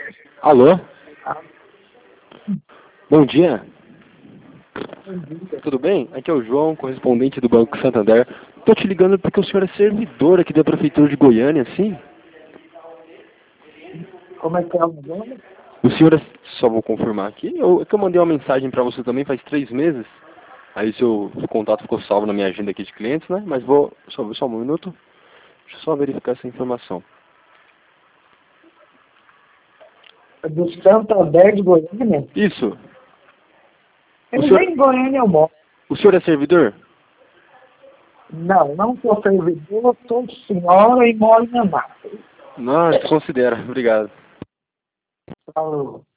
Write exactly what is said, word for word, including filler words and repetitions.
Alô? Bom dia. Tudo bem? Aqui é o João, correspondente do Banco Santander. Tô te ligando porque o senhor é servidor aqui da Prefeitura de Goiânia, sim? Como é que é o nome? O senhor é... Só vou confirmar aqui. Eu, é que eu mandei uma mensagem para você também faz três meses. Aí seu contato ficou salvo na minha agenda aqui de clientes, né? Mas vou... Só, só um minuto. Deixa eu só verificar essa informação. É do Santander de Goiânia? Isso. O Eu senhor, nem em Goiânia eu moro. o senhor é servidor? Não, não sou servidor, sou senhora e moro em Anápolis. Não, desconsidera. Obrigado. Falou.